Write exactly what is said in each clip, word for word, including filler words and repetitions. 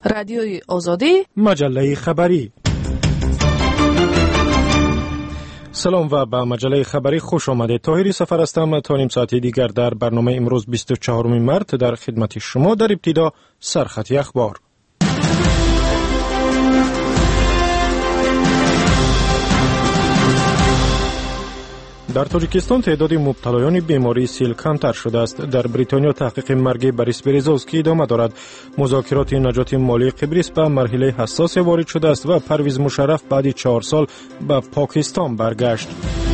رادیوی آزادی، مجله خبری. سلام و به مجله خبری خوش آمدید. طاهری سفر هستم. تا نیم ساعتی دیگر در برنامه امروز بیست و چهارم مارس در خدمت شما. در ابتدا سرخطی اخبار. در تاجیکستان تعداد مبتلایان بیماری سیل کمتر شده است. در بریتانیا تحقیق مرگ بوریس بریزوفسکی ادامه دارد. مذاکرات نجات مالی قبرس به مرحله حساس وارد شده است و پرویز مشرف بعد چهار سال به پاکستان برگشت.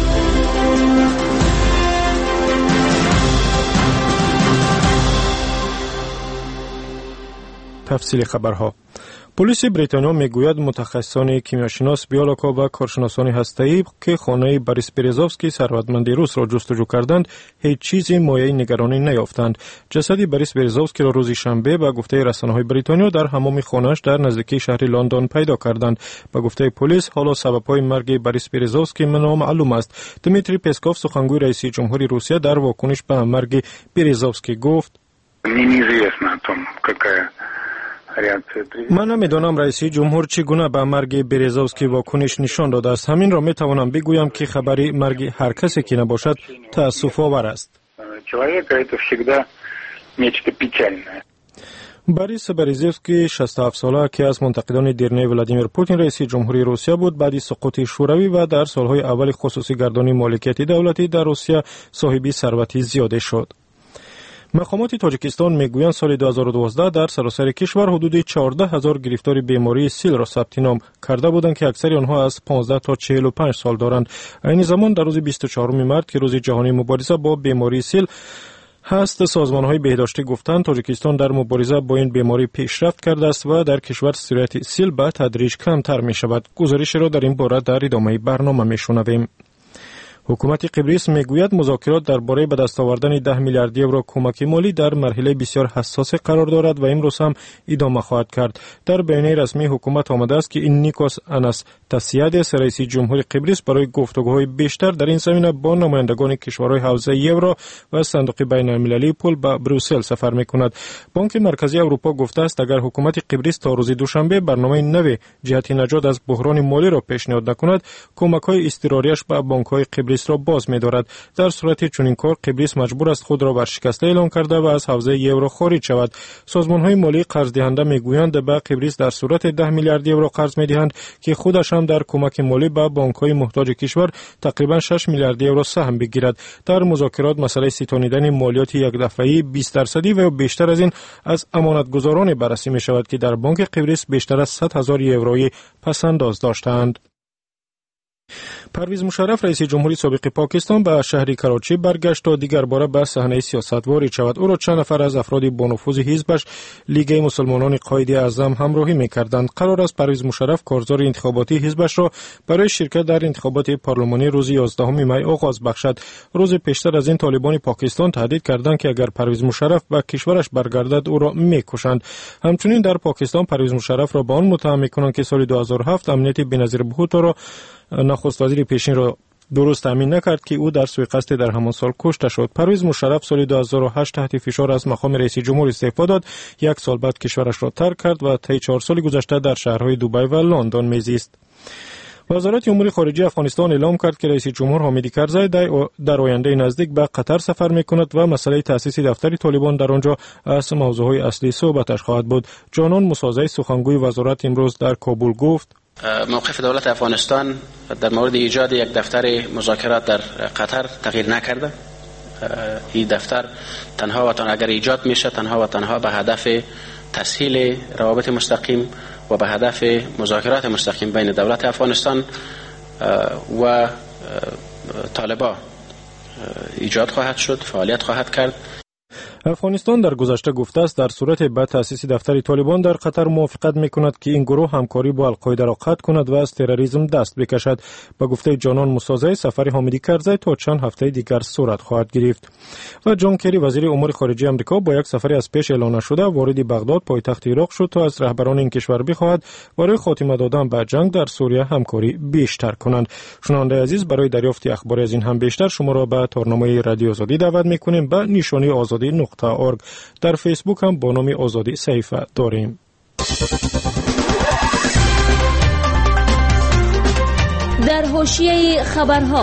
تفصیل خبرها. پلیس بریتانیا میگوید متخصصان کیمیاشناس، بیولوژا و کارشناسان هسته‌ای که خانه بوریس بریزوفسکی ثروتمند روس را جستجو کردند هیچ چیزی مایه نگرانی نیافتند. جسد بوریس بریزوفسکی را روز شنبه به گفته رسانه‌های بریتانیا در حمام خانه‌اش در نزدیکی شهر لندن پیدا کردند. به گفته پلیس حالا سبب‌های مرگ بوریس بریزوفسکی نامعلوم است. دمیتری پسکوف سخنگوی رئیس جمهوری روسیه در واکنش به مرگ بریزوفسکی گفت: من نمیدانم رئیس جمهور چگونه به مرگ بریزوفسکی واکنش نشان داده است. همین را میتوانم بگویم که خبری مرگ هر کسی که نباشد تأسف آور است. بوریس بریزوفسکی شصت و هفت ساله که از منتقدان دیرینه ولادیمیر پوتین رئیس جمهوری روسیه بود، بعد سقوط شوروی و در سالهای اول خصوصی گردانی مالکیت دولتی در روسیه صاحب ثروتی زیاده شد. مقامات تاجیکستان میگویند سال دو هزار و دوازده در سراسر کشور حدود چهارده هزار گرفتار بیماری سیل را ثبت نام کرده بودند که اکثر آنها از پانزده تا چهل و پنج سال دارند. این زمان در روز بیست و چهارم مارس که روز جهانی مبارزه با بیماری سیل هست، سازمان‌های بهداشتی گفتند تاجیکستان در مبارزه با این بیماری پیشرفت کرده است و در کشور سرایت سیل به تدریج کمتر می شود. گزارش را در این باره در ادامه برنامه میشنویم. حکومت قبرس میگوید مذاکرات درباره به دست آوردن ده میلیارد یورو کمک مالی در مرحله بسیار حساس قرار دارد و امروز هم ادامه خواهد کرد. در بیانیه رسمی حکومت آمده است که این نیکوس اناستاسیادس رئیس جمهوری قبرس برای گفتگوهای بیشتر در این زمینه با نمایندگان کشورهای حوزه یورو و صندوق بین المللی پول به بروسل سفر میکند. بانک مرکزی اروپا گفته است اگر حکومت قبرس تا روز دوشنبه برنامه نو جهت نجات از بحران مالی را پیشنهاد نکند، کمک‌های اضطراریش به بانک‌های قبرس را باز می‌دارد. در صورت چنین کار قبرس مجبور است خود را ورشکسته اعلام کرده و از حوزه یورو خارج شود. سازمان‌های مالی قرض دهنده می‌گویند به قبرس در صورت ده میلیارد یورو قرض می‌دهند که خودش هم در کمک مالی به بانک‌های محتاج کشور تقریباً شش میلیارد یورو سهم بگیرد. در مذاکرات مسئله ستانیدن مالیات یک دفعه‌ای بیست درصدی و بیشتر از این از امانتگزاران بررسی می‌شود که در بانک قبرس بیشتر از صد هزار یورویی پس‌انداز داشتند. پرویز مشرف رئیس جمهوری سابق پاکستان به شهر کراچی برگشت تا دیگر باره به صحنه سیاست وارد شود. او را چند نفر از افراد با نفوذ حزبش لیگ مسلمانان قائد اعظم همراهی می‌کردند. قرار است پرویز مشرف کارزار انتخاباتی حزبش را برای شرکت در انتخابات پارلمانی روز یازدهم می آغاز بخشد. روز پیشتر از این طالبان پاکستان تهدید کردند که اگر پرویز مشرف به کشورش برگردد او را می‌کشند. همچنین در پاکستان پرویز مشرف را به آن متهم می‌کنند که سال دو هزار و هفت امنیت بنظیر بهوتا را نخست وزیر پیشین را درست تامین نکرد که او در سوی قصد در همان سال کشته شد. پرویز مشرف سال دو هزار و هشت تحت فشار از مقام رئیس جمهور استعفا داد. یک سال بعد کشورش را ترک کرد و طی چهار سال گذشته در شهرهای دبی و لندن میزیست. وزارت امور خارجه افغانستان اعلام کرد که رئیس جمهور حامد کرزی در آینده نزدیک به قطر سفر میکند و مسئله تأسیس دفتر طالبان در آنجا از موضوعهای اصلی صحبتش خواهد بود. جانان موسازی سخنگوی وزارت امروز در کابل گفت: موقف دولت افغانستان در مورد ایجاد یک دفتر مذاکرات در قطر تغییر نکرده. این دفتر تنها و تنها اگر ایجاد میشه تنها و تنها به هدف تسهیل روابط مستقیم و به هدف مذاکرات مستقیم بین دولت افغانستان و طالبان ایجاد خواهد شد، فعالیت خواهد کرد. افغانستان در گذشته گفته است در صورت به تأسیس دفتر طالبان در قطر موافقت میکند که این گروه همکاری با القاعده را قطع کند و از تروریسم دست بکشد. با گفته جانان موسازی سفر حامد کرزی تا چند هفته دیگر صورت خواهد گرفت. و جان کری وزیر امور خارجه آمریکا با یک سفر از پیش اعلان نشده وارد بغداد پایتخت عراق شد تا از رهبران این کشور بخواهد برای خاتمه دادن به جنگ در سوریه همکاری بیشتر کنند. شنونده عزیز، برای دریافت اخبار از این هم بیشتر شما را به تارنامه رادیو آزادی دعوت میکنیم. به نشانی آزادی نقطه اورگ در فیسبوک هم با نام آزادی صحیفه داریم. در حاشیه خبرها،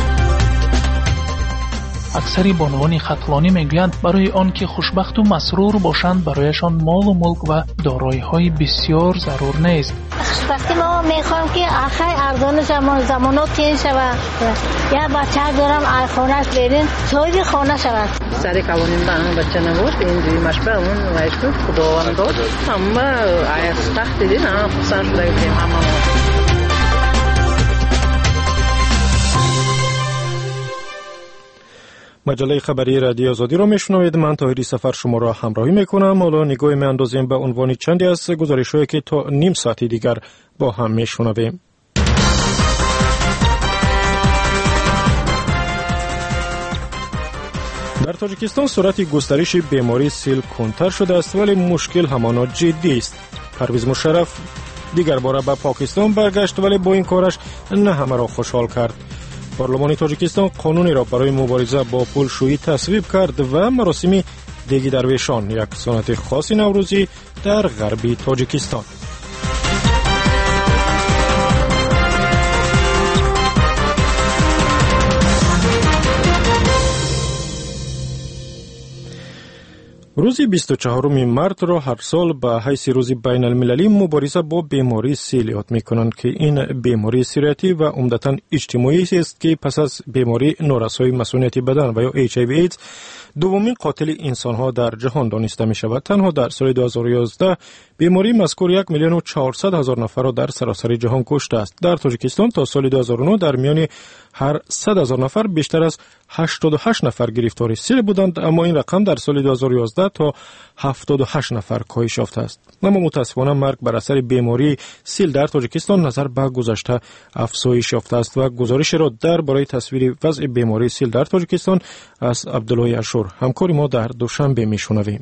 اکثری بانوان ختلانی میگویند برای آن که خوشبخت و مسرور باشند برایشان مال و ملک و دارایی‌های بسیار ضرور نیست. خوشبختی ما میخوام که آخر ارزان زمان زمانات تین شود. یا بچه دارم آیفونش برین صاحب خانه شود. سری قوانین بنا بچه نبود اینجوری مشبه اون وایشتو خداوند داد. همه آیس تخت دیدین هم خصوصا شده بودیم همه. مجله خبری رادیو آزادی را میشنوید. من طاهری سفر شما را همراهی میکنم. حالا نگاه میاندازیم به عنوان چندی از گزارش‌هایی که تا نیم ساعتی دیگر با هم میشنویم. در تاجیکستان سرعت گسترش بیماری سیل کمتر شده است ولی مشکل همانا جدی است. پرویز مشرف دیگر باره به پاکستان برگشت ولی با این کارش نه همه را خوشحال کرد. پارلمان تاجیکستان قانونی را برای مبارزه با پولشویی تصویب کرد و مراسم دیگی درویشان، یک سنت خاص نوروزی در غربی تاجیکستان. روز بیست و چهارم مارس را هر سال به حیث روز بین المللی مبارزه با بیماری سیل یاد می کنند که این بیماری سیریتی و عمدتاً اجتماعی است که پس از بیماری نورسای مسئولیت بدن و یا اچ آی وی ایدز دومین قاتل انسانها در جهان دانسته می شود. تنها در سال دو هزار و یازده بیماری مذکور یک میلیون و چهارصد هزار نفر را در سراسر جهان کشته است. در تاجیکستان تا سال دو هزار و نه در میان هر صد هزار نفر بیشتر از هشتاد و هشت نفر گرفتار سیل بودند، اما این رقم در سال دو هزار و یازده تا هفتاد و هشت نفر کاهش یافته است. اما متاسفانه مرگ بر اثر بیماری سیل در تاجیکستان نظر به گذشته افزایش یافته است و گزارش را درباره تصویر وضع بیماری سیل در تاجیکستان از عبدالله اشور همکار ما در دوشنبه میشنویم.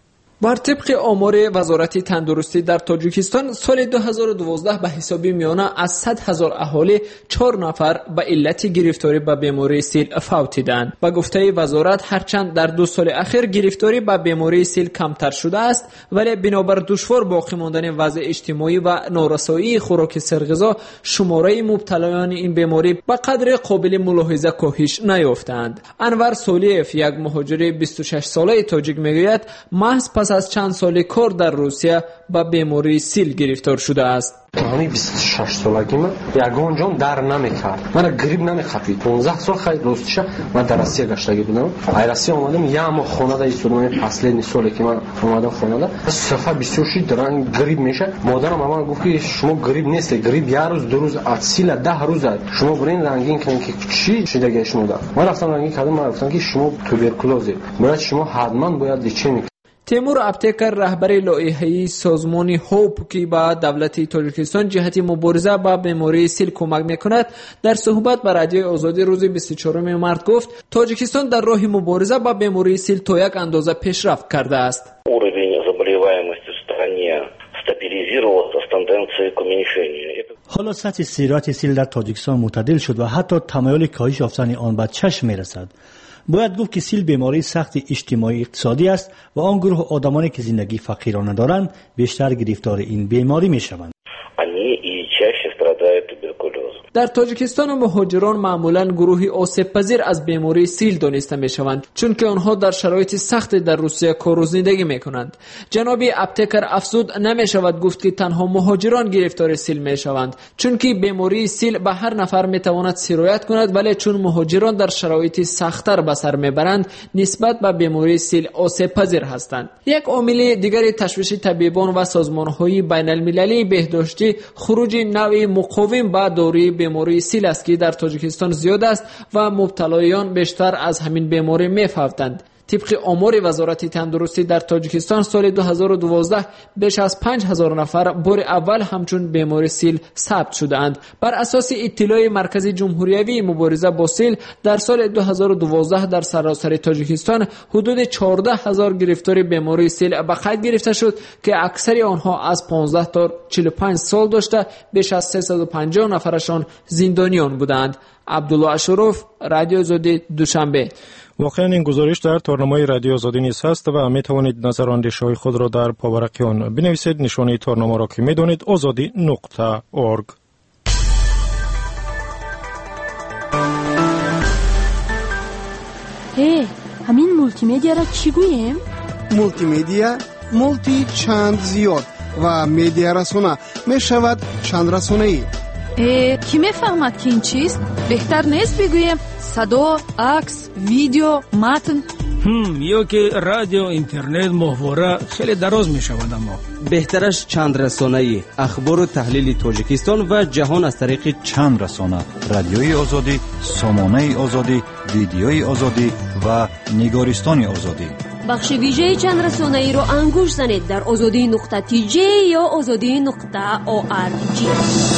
بر طبق آمار وزارت تندرستی در تاجیکستان سال دو هزار و دوازده به حساب میانه از صد هزار اهالی چهار نفر به علت گرفتاری به بیماری سیل فوتیدند. به گفته وزارت هرچند در دو سال اخیر گرفتاری به بیماری سیل کمتر شده است ولی بنابر دشوار باقی ماندن وضع اجتماعی و نارسایی خوراک سرغذا شماره مبتلایان این بیماری به قدر قابل ملاحظه کاهش نیافتند. انور سولیف یک مهاجر بیست و شش ساله تاجیک میگوید محض پس از چند سال کار در روسیه با بیماری سیل گرفتار شده است. همین بیست و شش سالگی من یگان جان در نمیکرد، من گریپ نمیخپید. پانزده سال خیلی روستش من در روسیه گشتگی بودم. ای روسیه اومدم یه ماه خونه در ایستادم. اصلی سالی که من اومدم خونه در صفحه بیست و شش درن گریپ میشه. مادرم من گفت که شما گریپ نیست، گریپ یه روز دو روز از سیل ده روز شما برین رنگین کنین که چی چی دیگه شما داد. من رفتم رنگین کردم، من گفتم که شما توبرکولوزی، باید شما حتما باید لیچین. تیمور ابتکر رهبر لایحه‌ای سازمان هوپ که با دولت تاجیکستان جهت مبارزه با بیماری سیل کمک میکند در صحبت با رادیو آزادی روز بیست و چهارم مارس گفت تاجیکستان در راه مبارزه با بیماری سیل تا یک اندازه پیشرفت کرده است. حالا سطح سیرات سیل در تاجیکستان معتدل شد و حتی تمایل کاهش یافتن آن به چشم میرسد. باید گفت که سیل بیماری سخت اجتماعی اقتصادی است و آن گروه آدمانی که زندگی فقیرانه دارند بیشتر گرفتار این بیماری می شوند. در تاجیکستان مهاجران معمولاً گروهی آسیب پذیر از بیماری سیل دانسته می شوند چون که آنها در شرایط سخت در روسیه کار و زندگی می کنند. جناب ابتکر افزود نمی شود گفت که تنها مهاجران گرفتار سیل می شوند چون که بیماری سیل به هر نفر می تواند سرایت کند ولی چون مهاجران در شرایط سخت‌تر به سر می برند نسبت به بیماری سیل آسیب پذیر هستند. یک عامل دیگر تشویش طبیبان و سازمان‌های بین المللی بهداشتی خروج نوع مقاوم به داروی بیماری سیل است که در تاجیکستان زیاد است و مبتلایان بیشتر از همین بیماری می‌فوتند. طبق آمار وزارت تندرستی در تاجیکستان سال دو هزار و دوازده بیش از پنج هزار نفر بار اول همچون بیماری سیل ثبت شدند. بر اساس اطلاع مرکز جمهوری مبارزه با سیل در سال دو هزار و دوازده در سراسر تاجیکستان حدود چهارده هزار گرفتار بیماری سیل به قید گرفته شد که اکثر آنها از پانزده تا چهل و پنج سال داشته بیش از سیصد و پنجاه نفرشان زندانیان بودند. عبدالله اشرف، رادیو آزادی، دوشنبه. واقعا این گزارش در تورنمای رادیو آزادی نیز هست و می توانید نظر و اندیشه‌های خود را در پاورقی آن بنویسید. نشانه تورنما را که می دانید آزادی نقطه اورگ. هی همین مولتی مدیا را چی گوییم؟ مولتی مدیا مولتی چند زیاد و مدیا رسانه می شود چند رسانه ای. کی می فهمد که این چیست؟ بهتر نیست بگوییم صدا، عکس، ویدیو، متن؟ هم یا که رادیو، اینترنت، محور خیلی دراز می شود. اما بهترش چند رسانه ای، اخبار و تحلیل تاجیکستان و جهان از طریق چند رسانه، رادیوی آزادی، سامانه آزادی، ویدیوی آزادی و نگارستان آزادی. بخش ویژه چند رسانه ای رو انگوش زنید در آزادی نقطه تی جی یا آزادی نقطه او آر جی.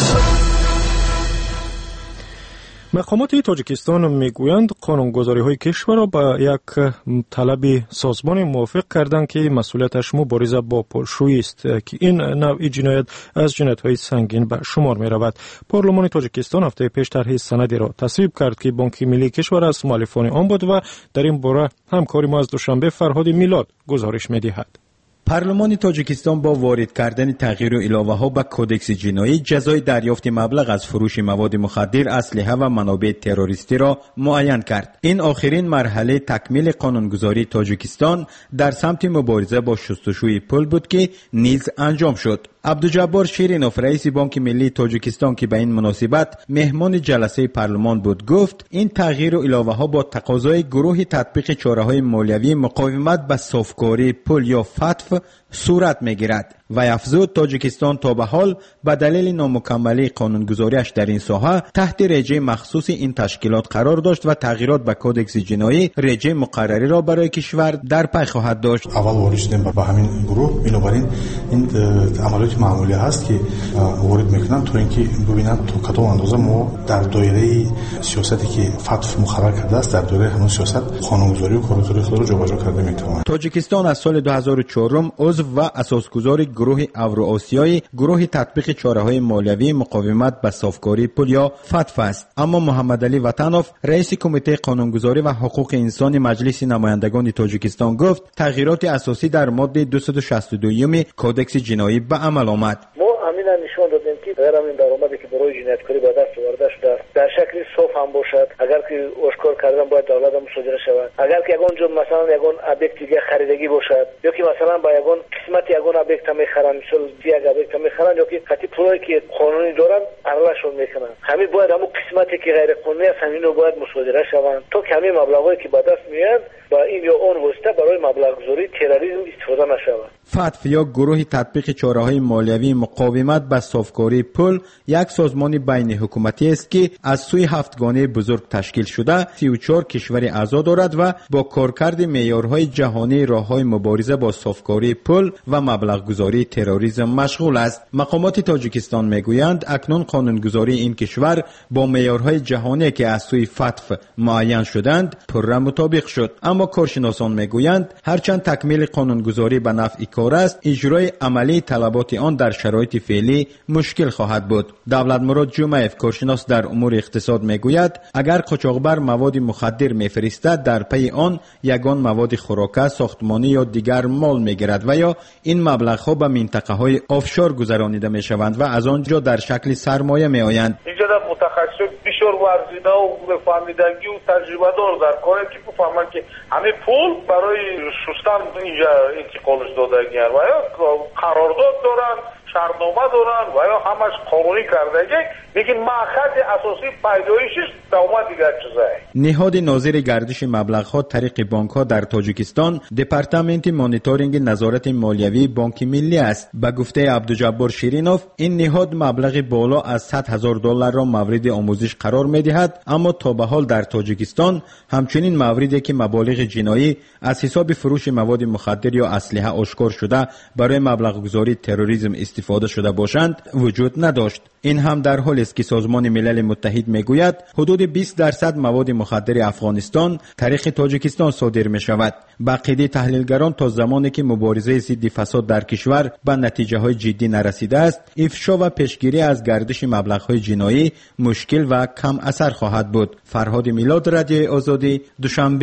مقامات تاجیکستان میگویند قانونگذاری‌های کشور را با یک طلب سازمان موافق کردند که مسئولیتش مبارزه با پولشویی است که این نوع جنایت از جنایت‌های سنگین به شمار می‌رود. پارلمان تاجیکستان هفته پیش طرح سندی را تصویب کرد که بانک ملی کشور از مؤلفان آن بود و در این باره همکاری ما از دوشنبه فرهاد میلاد گزارش می‌دهد. پارلمان تاجیکستان با وارد کردن تغییر و علاوه‌ها به کدکس جنایی جزای دریافت مبلغ از فروش مواد مخدر، اسلحه و منابع تروریستی را معین کرد. این آخرین مرحله تکمیل قانونگذاری تاجیکستان در سمت مبارزه با شستشوی پول بود که نیز انجام شد. عبدالجبار شیرینوف رئیس بانک ملی تاجیکستان که به این مناسبت مهمان جلسه پارلمان بود گفت این تغییر و علاوه‌ها با تقاضای گروه تطبیق چاره‌های مالیوی مقاومت به صافکاری پول یا فتف صورت می‌گیرد و افزود تاجیکستان تا به حال به دلیل نامکملی قانونگذاریش در این ساحه تحت رژه مخصوص این تشکیلات قرار داشت و تغییرات به کدکس جنایی رژه مقرری را برای کشور در پی خواهد داشت. اول وارد شدیم به همین گروه، بنابراین این عملیات معمولی هست که وارد میکنن تا اینکه ببینن تا کدام اندازه ما در دایره سیاستی که فتف مقرر کرده است در دایره همون سیاست قانونگذاری و کارگزاری خود را جابجا کرده میتوانیم. تاجیکستان از سال دو هزار و چهار عضو و اساسگزار گروه اوراسیایی گروه تطبیق چاره‌های مالیوی مقاومت به صافکاری پول یا فتف است. اما محمد علی وطنوف رئیس کمیته قانونگذاری و حقوق انسانی مجلس نمایندگان تاجیکستان گفت تغییرات اساسی در ماده دویست و شصت و دو کدکس جنایی به عمل آمد. همین نشون دادیم که غیر همین درآمدی که برای جنایتکاری به دست آورده شده در شکل صاف هم باشد، اگر که آشکار کردن باید دولت هم مصادره شود، اگر که یگان جو مثلا یگان ابیکت دیگه خریدگی باشد یا که مثلا با یگان قسمت یگان ابیکت میخرن، مثلا یک ابیکت میخرن یا که خطی پولی که قانونی دارن ارلشون میکنن، همین باید همون قسمتی که غیر قانونی است همین رو باید مصادره شوند تا کمی مبلغایی که به دست میاد با این یا اون واسطه برای مبلغ گذاری تروریسم استفاده نشود. فتف یا گروه تطبیق چاره‌های مالیوی مقاومت به صافکاری پول یک سازمان بین حکومتی است که از سوی هفتگانه بزرگ تشکیل شده سی و چهار کشور اعضا دارد و با کارکرد معیارهای جهانی راه‌های مبارزه با صافکاری پول و مبلغ گذاری تروریسم مشغول است. مقامات تاجیکستان میگویند اکنون قانونگذاری این کشور با معیارهای جهانی که از سوی فتف معین شدند پررا مطابق شد. اما کارشناسان میگویند هرچند تکمیل قانونگذاری به نفع کار است، اجرای عملی طلبات آن در شرایط فعلی مشکل خواهد بود. دولت مراد جمعیف کارشناس در امور اقتصاد میگوید اگر قاچاقبر مواد مخدر میفرستد در پی آن یگان مواد خوراکه، ساختمانی یا دیگر مال میگیرد و یا این مبلغ ها به منطقه های آفشور گذرانیده میشوند و از آنجا در شکل سرمایه میآیند. اینجا در متخصص بسیار ورزیده و فهمیدگی و تجربه دار در کار که بفهمند که همه پول برای شستن اینجا انتقالش داده گیرن و یا قرارداد دارن، شرطنامه دارن و یا همش قانونی کردگی، لیکن مأخذ اساسی پیدایشش دوام دیگر چیزه. نهاد ناظر گردش مبلغ‌ها طریق بانک‌ها در تاجیکستان دپارتمنت مانیتورینگ نظارت مالیوی بانک ملی است. به گفته عبدالجبار شیرینوف این نهاد مبلغ بالا از صد هزار دلار را مورد آموزش قرار می‌دهد، اما تا به حال در تاجیکستان همچنین موردی که مبالغ جنایی از حساب فروش مواد مخدر یا اسلحه آشکار شده برای مبلغ گذاری تروریسم استفاده شده باشند وجود نداشت. این هم در حالی است که سازمان ملل متحد میگوید حدود بیست درصد مواد مخدر افغانستان طریق تاجیکستان صادر می شود. به عقیده تحلیلگران تا زمانی که مبارزه ضد فساد در کشور به نتیجه های جدی نرسیده است، افشا و پیشگیری از گردش مبلغ های جنایی مشکل و کم اثر خواهد بود. فرهاد میلاد، رادیو آزادی، دوشنبه.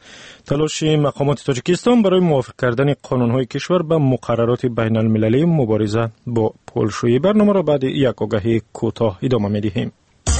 تلاش مقامات تاجیکستان برای موافق کردن قانون‌های کشور به مقررات بین المللی مبارزه با پولشویی. برنامه را بعد یک آگهی کوتاه ادامه می‌دهیم.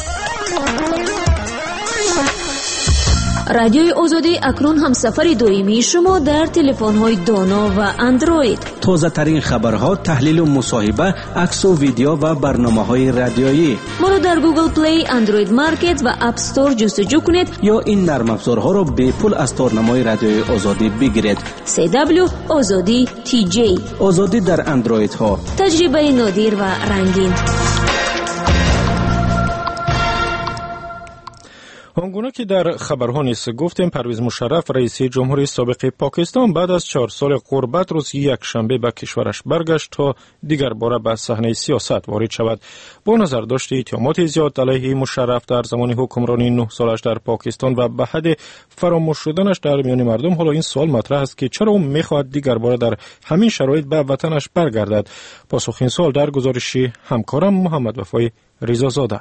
رادیوی آزادی اکنون هم سفر دائمی شما در تلفن‌های دانا و اندروید. تازه ترین خبرها، تحلیل و مصاحبه، عکس و ویدیو و برنامه‌های رادیویی. ما را در گوگل پلی، اندروید مارکت و اپ استور جستجو کنید یا این نرم افزارها را به پول از تارنمای رادیوی آزادی بگیرید. سی دبلیو آزادی تی جی. آزادی در اندروید ها. تجربه نادر و رنگین. آنگونه که در خبرها نیست گفتیم، پرویز مشرف رئیس جمهوری سابق پاکستان بعد از چهار سال غربت روز یک شنبه به کشورش برگشت تا دیگر باره به صحنه سیاست وارد شود. با نظر داشت اتهامات زیاد علیه مشرف در زمان حکمرانی نه سالش در پاکستان و به حد فراموش شدنش در میان مردم، حالا این سوال مطرح است که چرا او میخواهد دیگر باره در همین شرایط به وطنش برگردد. پاسخ این سوال در گزارش همکارم محمد وفای رضازاده.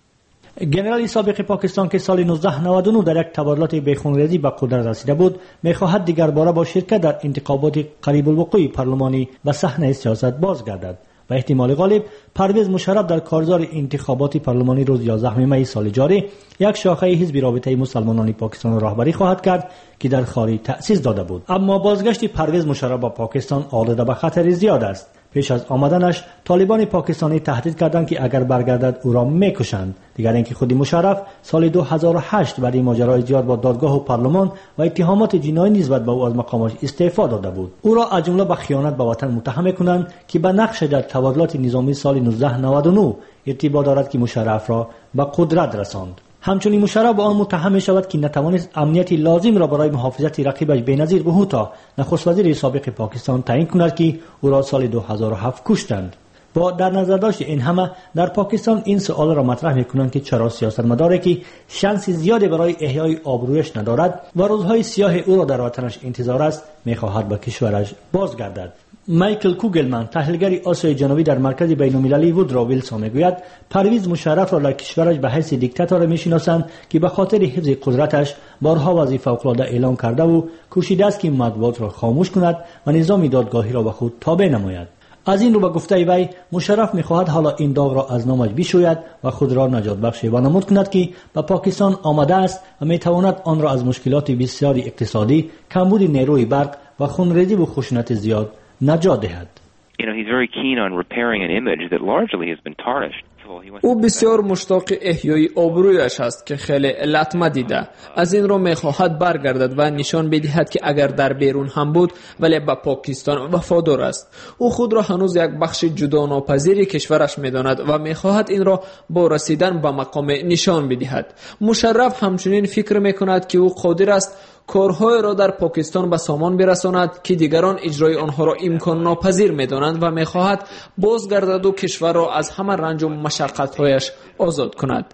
گنرال سابق پاکستان که سال نوزده نود و نه در یک تظاهرات بیخونریزی به قدرت رسیده بود، می‌خواهد دیگر باره با شرکت در انتخابات قریب الوقوع پارلمانی به صحنه سیاست بازگردد و احتمال غالب پرویز مشرف در کارزار انتخابات پارلمانی روز یازدهم می سال جاری یک شاخه حزب رابطه مسلمانان پاکستان را رهبری خواهد کرد که در خارج تأسیس داده بود. اما بازگشت پرویز مشرف به پاکستان آلوده به خطر زیاد است. پیش از آمدنش طالبان پاکستانی تهدید کردند که اگر برگردد او را میکشند. دیگر اینکه خود مشرف سال دو هزار و هشت بعد ماجرای زیاد با دادگاه و پارلمان و اتهامات جنایی نسبت به او از مقامش استعفا داده بود. او را از جمله به خیانت به وطن متهم می‌کنند که به نقش در تظاهرات نظامی سال نوزده نود و نه ارتباط دارد که مشرف را به قدرت رساند. همچنین مشرف با آن متهم می شود که نتوانست امنیتی لازم را برای محافظت رقیبش بینظیر بهوتا نخست وزیر سابق پاکستان تعیین کند که او را سال دو هزار و هفت کشتند. با در نظر داشت این همه در پاکستان این سوال را مطرح می کنند که چرا سیاستمداری که شانس زیادی برای احیای آبرویش ندارد و روزهای سیاه او را در وطنش انتظار است می خواهد به کشورش بازگردد. مایکل کوگلمن، تحلیلگر آسیای جنوبی در مرکز بین‌المللی وودرو ویلسون میگوید پرویز مشرف را در کشورش به حیث دیکتاتور میشناسند که به خاطر حفظ قدرتش بارها وظیفه فوق‌العاده اعلام کرده و کوشیده است که مطبوعات را خاموش کند و نظام دادگاهی را به خود تابع نماید. از این رو به گفته وی مشرف میخواهد حالا این داغ را از نامش بشوید و خود را نجات بخش وانمود کند که به پاکستان آمده است و میتواند آن را از مشکلات بسیاری اقتصادی، کمبود نیروی برق و خونریزی و خشونت زیاد نجات دهد. You know, he's very keen on repairing an image that largely has been tarnished. او بسیار مشتاق احیای آبرویش است که خیلی لطمه دیده. از این رو میخواهد برگردد و نشان بدهد که اگر در بیرون هم بود ولی به پاکستان وفادار است. او خود را هنوز یک بخش جدا ناپذیر کشورش میداند و میخواهد این را با رسیدن به مقام نشان بدهد. مشرف همچنین فکر میکند که او قادر است کارهای را در پاکستان به سامان برساند که دیگران اجرای آنها را امکان ناپذیر می‌دانند و می‌خواهد بازگردد و کشور را از همه رنج و مشقت‌هایش آزاد کند.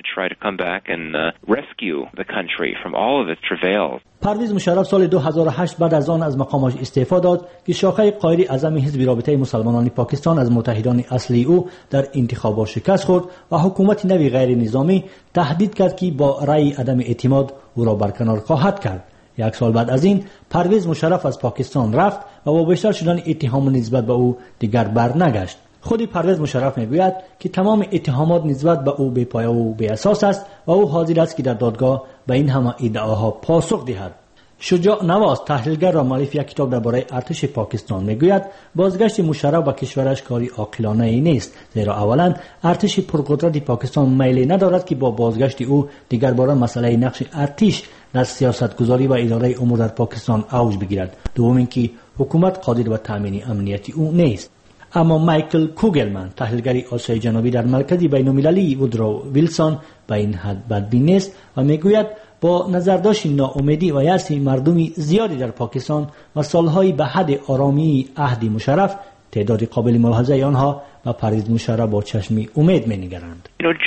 پرویز مشرف سال دو هزار و هشت بعد از آن از مقامش استعفا داد که شاخه قائد اعظم حزب رابطه مسلمانان پاکستان از متحدان اصلی او در انتخابات شکست خورد و حکومت نوی غیر نظامی تهدید کرد که با رأی عدم اعتماد او را برکنار خواهد کرد. یک سال بعد از این پرویز مشرف از پاکستان رفت و با بیشتر شدن اتهام نسبت به او دیگر برنگشت. خود پرویز مشرف میگوید که تمام اتهامات نسبت به او بی‌پایه و بی اساس است و او حاضر است که در دادگاه به این همه ادعاها پاسخ دهد. شجاع نواز، تحلیلگر را مؤلف یک کتاب درباره ارتش پاکستان میگوید بازگشت مشرف به کشورش کاری عاقلانه ای نیست، زیرا اولا ارتش پرقدرت پاکستان میل ندارد که با بازگشت او دیگر باره مسئله نقش ارتش در سیاستگذاری و اداره امور در پاکستان اوج بگیرد. دوم اینکه حکومت قادر به تامین امنیتی او نیست. اما مایکل کوگلمن، تحلیلگر آسیای جنوبی در مرکز بین‌المللی وودرو ویلسون، به این حد بدبین نیست و میگوید با نظرداشت ناامیدی و یأس مردمی زیادی در پاکستان و سالهای به حد آرامی عهد مشرف، تعداد قابل ملاحظه آنها و پرویز مشرف با چشمی امید می‌نگرند.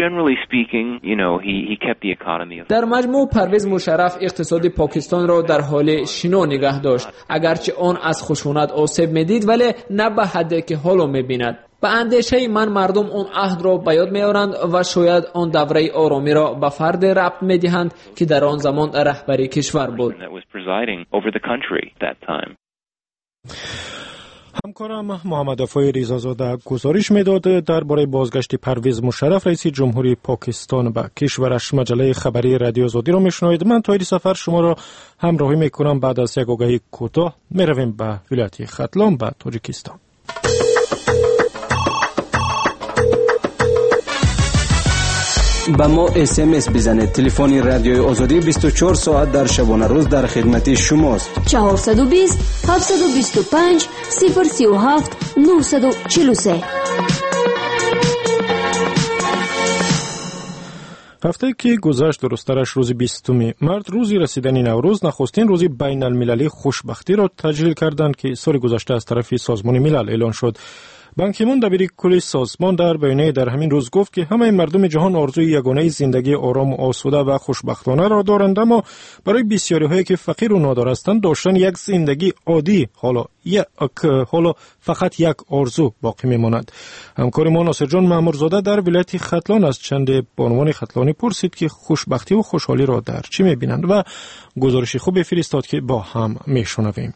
در مجموع پرویز مشرف اقتصاد پاکستان را در حال شنا نگه داشت، اگرچه آن از خشونت آسیب می‌دید ولی نه به حدی که حالا می‌بیند. به اندیشه من مردم اون عهد را به یاد میارند و شاید آن دوره آرامی را به فرد ربط میدهند که در آن زمان رهبری کشور بود. همکارم محمد افای ریزازاده گزارش میداد درباره بازگشت پرویز مشرف رئیس جمهوری پاکستان به کشورش. مجله خبری رادیو آزادی را میشنوید. من تایید سفر شما را همراهی میکنم. بعد از یک آگهی کوتاه میرویم به ولایت ختلان به تاجیکستان. با ما اس ام اس بزنید. تلفن رادیوی آزادی بیست و چهار ساعت در شبانه روز در خدمت شماست. چهارصد و بیست هفتصد و بیست و پنج صفر سی و هفت نهصد و چهل و سه. هفته که گذشت درسترش روز بیستم مارس روزی رسیدن نوروز نخستین روزی بین المللی خوشبختی را تجلیل کردند که سال گذشته از طرف سازمان ملل اعلان شد. بان کی مون دبیر کل سازمان در بیانیه در همین روز گفت که همه مردم جهان آرزوی یگانه زندگی آرام و آسوده و خوشبختانه را دارند، اما برای بسیاری هایی که فقیر و نادار هستند داشتن یک زندگی عادی حالا یک حالا فقط یک آرزو باقی میماند. همکار ما ناصر جان مامورزاده در ولایت ختلان از چند بانوان ختلانی پرسید که خوشبختی و خوشحالی را در چی میبینند و گزارشی خوب فرستاد که با هم میشنویم.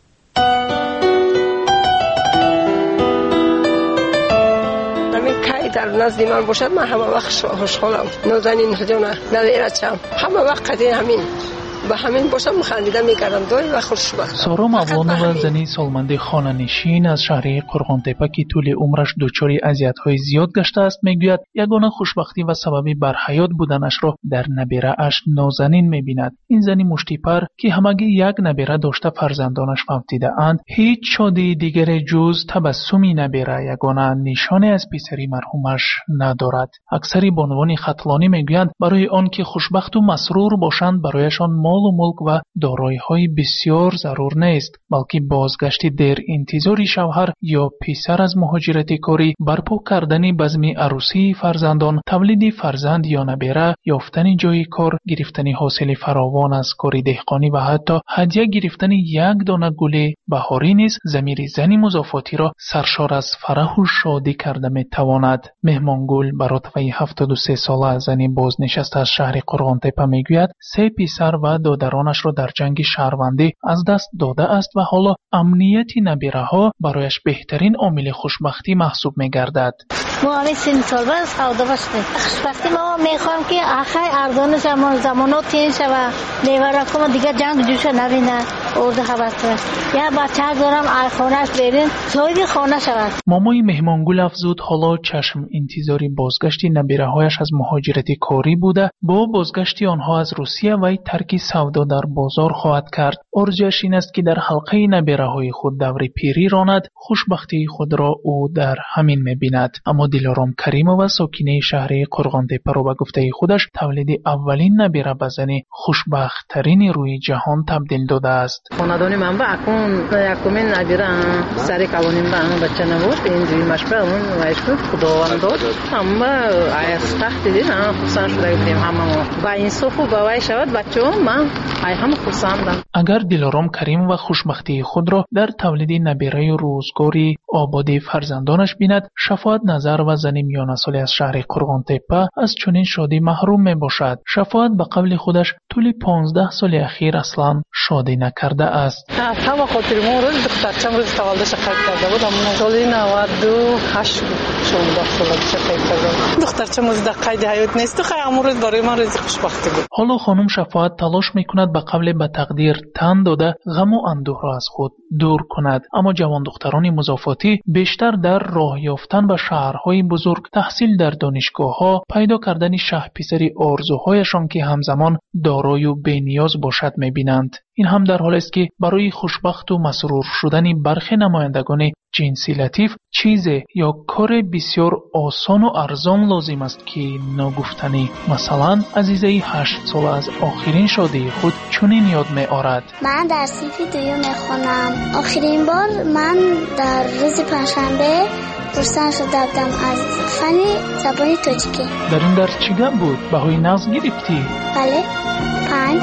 در نزد من باشد من همه وقت خوشحالم. نازنین جانم نویرچم همه وقت همین به همین باشم مخندیده میکردم داری و خوشبخت. سارا مولانا زنی سالمنده خانه نشین از شهر قرغانتپه که طول عمرش دچار اذیت‌های زیاد گشته است میگوید یگانه خوشبختی و سببی بر حیات بودنش را در نبیره اش نازنین میبیند. این زنی مشتیپر که همگی یک نبیره داشته فرزندانش فوتیده اند هیچ شادی دیگر جز تبسمی نبیره یگانه نشانه از پسری مرحومش ندارد. اکثر بانوان ختلانی میگویند برای آنکه خوشبخت و مسرور باشند برایشان مال و ملک و دارایی‌های بسیار ضرور نیست، بلکه بازگشت در انتظار شوهر یا پسر از مهاجرت کاری، برپا کردن بزم عروسی فرزندان، تولید فرزند یا نبیره، یافتن جای کار، گرفتن حاصل فراوان از کار دهقانی و حتی هدیه گرفتن یک دانه گل بهاری نیز ضمیر زن مضافاتی را سرشار از فرح و شادی کرده می‌تواند. مهمانگل براتوی هفتاد و سه ساله زن بازنشسته از شهر قرغانتپه میگوید سه پسر و دادرانش را در جنگ شهروندی از دست داده است و حالا امنیت نبیره ها برایش بهترین عامل خوشبختی محسوب می گردد. ما همین سن سال بعد سودا باشیم. خوشبختی ما میخوام که آخر اردان زمان زمانات تین شود لیورا کم دیگه جنگ جوش نبینه ارد خبرت یا بچه دارم آیخونش برین صاحب خانه شود. مامای مهمانگل افزود حالا چشم انتظاری بازگشت نبیره هایش از مهاجرت کاری بوده. با بازگشت آنها از روسیه و ترک سودا در بازار خواهد کرد. آرزویش این است که در حلقه نبیره های خود دور پیری راند. خوشبختی خود را او در همین می‌بیند. اما دلارام کریمووا ساکنه شهر قرغانتپه را به گفته خودش تولید اولین نبیره به زن خوشبخت ترین روی جهان تبدیل داده است. خاندان من با اکون یکمین نبیره سری قوانین با بچه نبود این دوی مشبه اون وایشت خداوند داد اما از تخت دیدن خصوصا شده بودیم همه با این صفو با وای شود بچه من ای هم خصوصا. اگر دلارام کریم و خوشبختی خود را در تولید نبیره روزگاری آبادی فرزندانش بیند شفاعت نظر و زن میانه سالی از شهر قرغانتپه از چنین شادی محروم می باشد. شفاعت به قول خودش طول پانزده سال اخیر اصلا شادی نکرده است. همه خاطر ما روز دخترچم روز تولدش خرید کرده بود اما سالی نود و هشت شانزده سالش خرید کرده. دخترچم از قید حیات نیست تو خیلی امروز برای من روز خوشبختی بود. حالا خانم شفاعت تلاش میکند به قبل به تقدیر تن داده غم و اندوه را از خود دور کند، اما جوان دختران مضافاتی بیشتر در راه یافتن به شهرهای بزرگ، تحصیل در دانشگاه‌ها، پیدا کردن شه پسری آرزوهایشان که همزمان دارای و بی‌نیاز باشد می‌بینند. این هم در حالی است که برای خوشبخت و مسرور شدن برخی نمایندگان جنسی لطیف چیز یا کار بسیار آسان و ارزان لازم است که ناگفتنی. مثلا عزیزه هشت سال از آخرین شادی خود چنین یاد می آورد. من در صنف دوم میخونم. آخرین بار من در روز پنجشنبه پرسان شده بودم از فن زبان تاجیکی. در این درس چی گپ بود؟ بهای نقض گرفتی؟ بله پنج.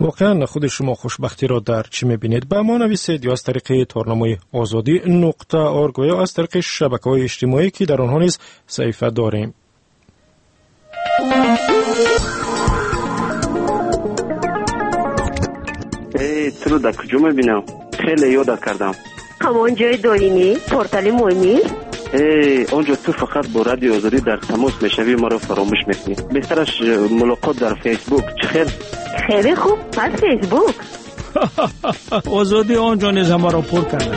واقعا خود شما خوشبختی را در چی میبینید؟ به ما نویسید، یا از طریق تورنمای آزادی نقطه آرگ و یا از طریق شبکه‌های اجتماعی که در آنها نیز صفحه داریم. ای تو در کجا میبینم؟ خیلی یاد کردم. همان جای دارینی؟ پورتال مویمی؟ ای اونجا تو فقط با رادیو آزادی در تماس میشوی، ما رو فراموش میکنی. بهترش ملاقات در فیسبوک. چه خیر؟ خیلی خوب، پس فیسبوک. آزادی آنجا نیز ما را پر کرده.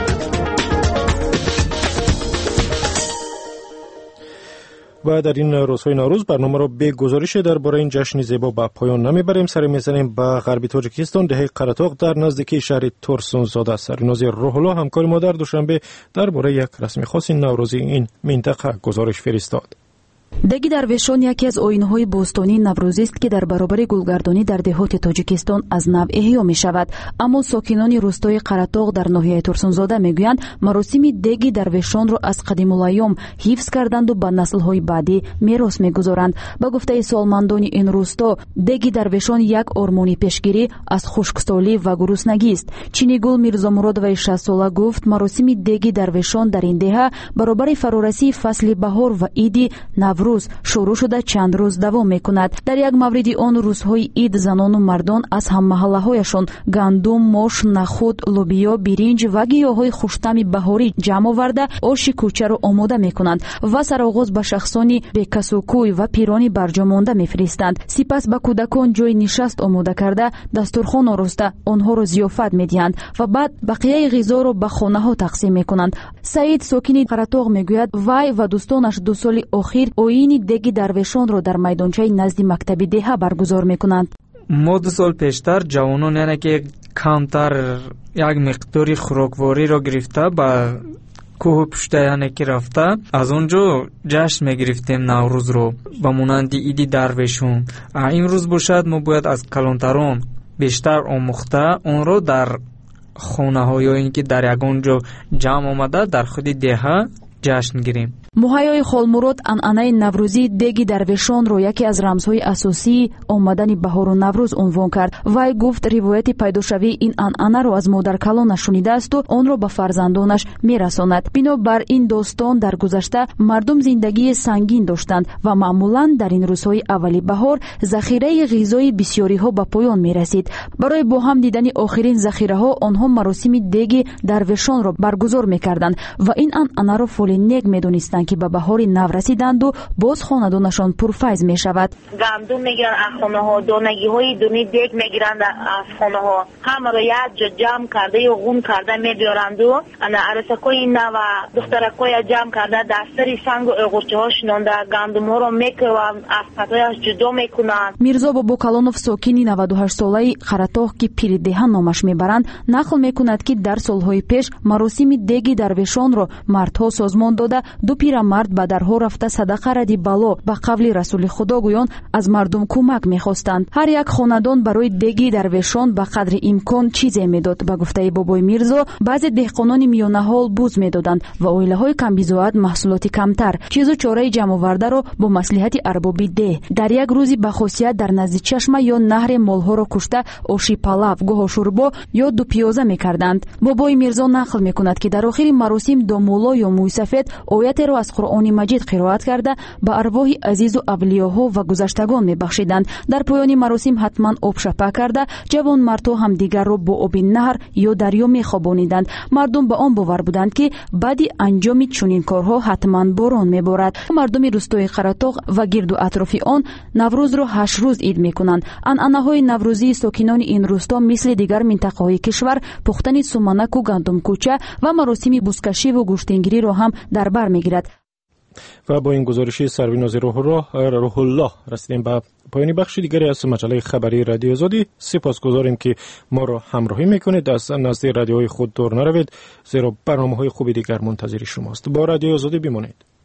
و در این روزهای نوروز برنامه را به گزارش درباره این جشن زیبا به پایان نمیبریم. سر میزنیم به غربی تاجیکستان، دهه قراتاق در نزدیکی شهر تورسونزاده. سریناز روح الله همکار ما در دوشنبه درباره یک رسم خاص نوروزی این منطقه گزارش فرستاد. دگی дарвешон яке аз оинҳои бостонии наврӯзист ки дар баробари гулгардонӣ дар деҳоти тоҷикистон аз нав эҳё мешавад. аммо сокинони рӯстои қаратоғ дар ноҳияи турсунзода мегӯянд маросими деги дарвешонро аз қадимулайём ҳифз карданду ба наслҳои баъдӣ мерос мегузоранд. ба гуфтаи суолмандони ин рӯсто, деги дарвешон як ормони пешгирӣ аз хушксолӣ ва гуруснагист. чинигул мирзомуродоваи шаст сола гуфт маросими деги дарвешон дар ин деҳа баробари фарорасии фасли баҳор ва иди наврӯз шурӯъ шуда чанд рӯз давом мекунад. дар як мавриди он рӯзҳои ид занону мардон аз ҳаммаҳаллаҳояшон гандум, мош, нахуд, лӯбиё, биринҷ ва гиёҳҳои хуштами баҳорӣ ҷамъ оварда оши кӯчаро омода мекунанд ва сароғоз ба шахсони бекасукӯй ва пирони барҷомонда мефиристанд. сипас ба кӯдакон ҷойи нишаст омода карда дастурхон ороста онҳоро зиёфат медиҳанд ва баъд бақияи ғизоро ба хонаҳо тақсим мекунанд. саид сокини қаратоғ мегӯяд вай ва дӯстонаш ду соли охир оини деги дарвешонро дар майдончаи назди мактаби деҳа баргузор мекунанд. мо ду сол пештар ҷавонон яне ки камтар як миқдори хӯроквориро гирифта ба кӯҳу пушта яне ки рафта аз он ҷо ҷашн мегирифтем наврӯзро ба монанди иди дарвешон. имрӯз бошад мо бояд аз калонтарон бештар омӯхта онро дар хонаҳо ё ин ки дар ягон ҷо ҷамъ омада дар худи деҳа ҷашн гирем. муҳайёи холмурод анъанаи наврӯзӣ деги дарвешонро яке аз рамзҳои асосии омадани баҳору наврӯз унвон кард. вай гуфт ривояти пайдошавии ин анъанаро аз модаркалонаш шунидаасту онро ба фарзандонаш мерасонад. бино бар ин достон дар гузашта мардум зиндагии сангин доштанд ва маъмулан дар ин рӯзҳои аввали баҳор захираи ғизои бисёриҳо ба поён мерасид. барои бо ҳам дидани охирин захираҳо онҳо маросими деги дарвешонро баргузор мекарданд ва ин анъанаро фоли нек медонистанд ки ба баҳори нав расиданду боз хонадонашон пурфайз мешавад. гандум мегиранд аз хонаҳо, донагиҳои дуни дег мегиранд аз хонаҳо, ҳамаро як ҷо ҷамъ карда ё ғун карда мебиёранду ана арасакои нава духтаракоя ҷамъ карда дар сари сангу оғурчаҳо шинонда гандумҳоро мекӯванд, аз патояш ҷудо мекунанд. мирзо бобокалонов сокини наваду ҳашт солаи қаратоғ ки пири деҳа номаш мебаранд нақл мекунад ки дар солҳои пеш маросими деги дарвешонро мардҳо созмон дода ду пирамард ба дарҳо рафта садақа ради бало ба қавли расули худогӯён аз мардум кӯмак мехостанд. ҳар як хонадон барои деги дарвешон ба қадри имкон чизе медод. ба гуфтаи бобои мирзо баъзе деҳқонони миёнаҳол буз медоданд ва оилаҳои камбизоат маҳсулоти камтар чизу чораи ҷамъовардаро бо маслиҳати арбоби деҳ дар як рӯзи бахусият дар назди чашма ё наҳре молҳоро кушта оши палав, гоҳо шурбо ё дупиёза мекарданд. бобои мирзо нақл мекунад ки дар охири маросим домуло ё мӯйсафед оятеро аз қуръони маҷид қироат карда ба арвоҳи азизу авлиёҳо ва гузаштагон мебахшиданд. дар поёни маросим ҳатман обшапа карда ҷавонмардҳо ҳамдигарро бо оби наҳр ё дарё мехобониданд. мардум ба он бовар буданд ки баъди анҷоми чунин корҳо ҳатман борон меборад. мардуми рӯстои қаратоғ ва гирду атрофи он наврӯзро ҳашт рӯз ид мекунанд. анъанаҳои наврӯзии сокинони ин рӯсто мисли дигар минтақаҳои кишвар пухтани суманаку гандумкӯча ва маросими бузкашиву гӯштингириро ҳам дар бар мегирад. و با این گزارشی سربیناز روح الله رسیدیم به پایانی بخش دیگری از مجله خبری رادیو آزادی. سپاسگزاریم که ما را همراهی میکنید. از نزد رادیوهای خود دور نروید، زیرا برنامه‌های خوبی دیگر منتظر شماست. با رادیو آزادی بمانید.